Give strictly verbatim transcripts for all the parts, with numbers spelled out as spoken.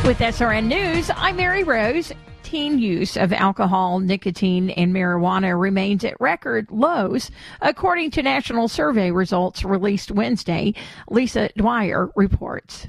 With S R N News, I'm Mary Rose. Teen use of alcohol, nicotine, and marijuana remains at record lows, according to national survey results released Wednesday. Lisa Dwyer reports.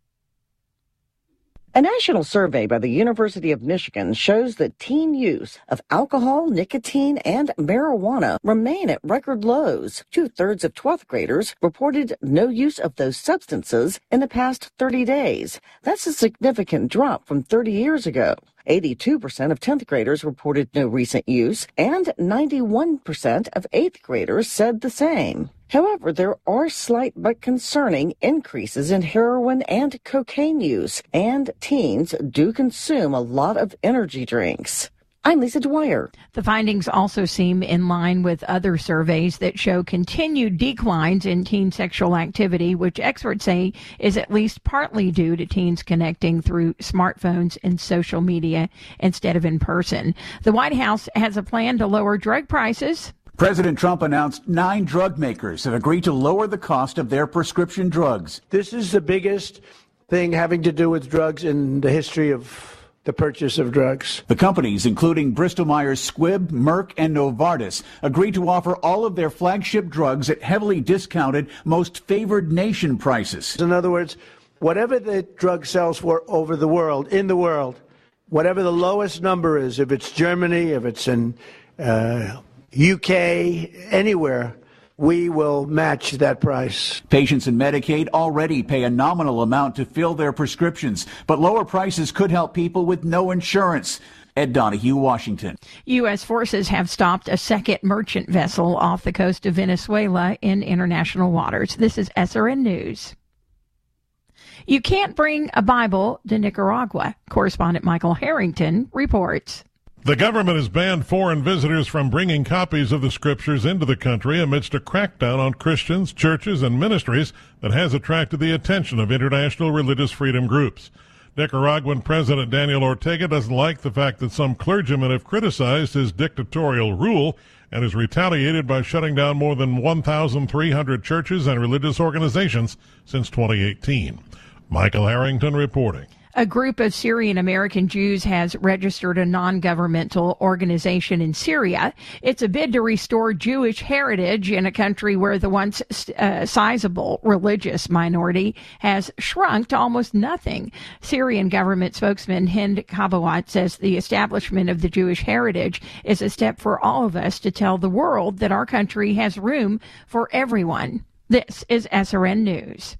A national survey by the University of Michigan shows that teen use of alcohol, nicotine, and marijuana remain at record lows. Two-thirds of twelfth graders reported no use of those substances in the past thirty days. That's a significant drop from thirty years ago. eighty-two percent of tenth graders reported no recent use, and ninety-one percent of eighth graders said the same. However, there are slight but concerning increases in heroin and cocaine use, and teens do consume a lot of energy drinks. I'm Lisa Dwyer. The findings also seem in line with other surveys that show continued declines in teen sexual activity, which experts say is at least partly due to teens connecting through smartphones and social media instead of in person. The White House has a plan to lower drug prices. President Trump announced nine drug makers have agreed to lower the cost of their prescription drugs. This is the biggest thing having to do with drugs in the history of the purchase of drugs. The companies, including Bristol-Myers Squibb, Merck, and Novartis, agreed to offer all of their flagship drugs at heavily discounted, most favored nation prices. In other words, whatever the drug sells for over the world, in the world, whatever the lowest number is, if it's Germany, if it's in uh, U K, anywhere, we will match that price. Patients in Medicaid already pay a nominal amount to fill their prescriptions, but lower prices could help people with no insurance. Ed Donahue, Washington. U S forces have stopped a second merchant vessel off the coast of Venezuela in international waters. This is S R N News. You can't bring a Bible to Nicaragua. Correspondent Michael Harrington reports. The government has banned foreign visitors from bringing copies of the scriptures into the country amidst a crackdown on Christians, churches, and ministries that has attracted the attention of international religious freedom groups. Nicaraguan President Daniel Ortega doesn't like the fact that some clergymen have criticized his dictatorial rule and has retaliated by shutting down more than one thousand three hundred churches and religious organizations since twenty eighteen. Michael Harrington reporting. A group of Syrian American Jews has registered a non-governmental organization in Syria. It's a bid to restore Jewish heritage in a country where the once uh, sizable religious minority has shrunk to almost nothing. Syrian government spokesman Hind Kabawat says the establishment of the Jewish heritage is a step for all of us to tell the world that our country has room for everyone. This is S R N News.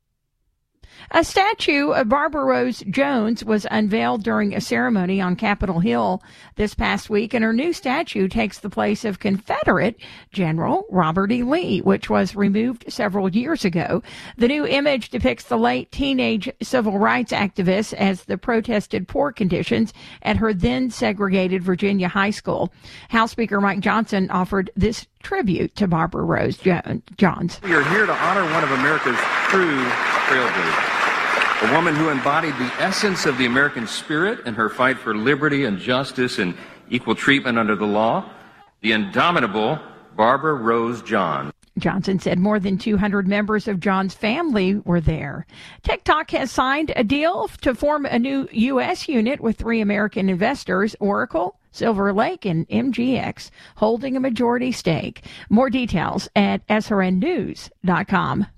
A statue of Barbara Rose Jones was unveiled during a ceremony on Capitol Hill this past week, and her new statue takes the place of Confederate General Robert E. Lee, which was removed several years ago. The new image depicts the late teenage civil rights activist as the protested poor conditions at her then segregated Virginia high school. House Speaker Mike Johnson offered this tribute to Barbara Rose Jones. We are here to honor one of America's true trailblazers. A woman who embodied the essence of the American spirit in her fight for liberty and justice and equal treatment under the law, the indomitable Barbara Rose John. Johnson said more than two hundred members of John's family were there. TikTok has signed a deal to form a new U S unit with three American investors, Oracle, Silver Lake, and M G X, holding a majority stake. More details at S R N news dot com.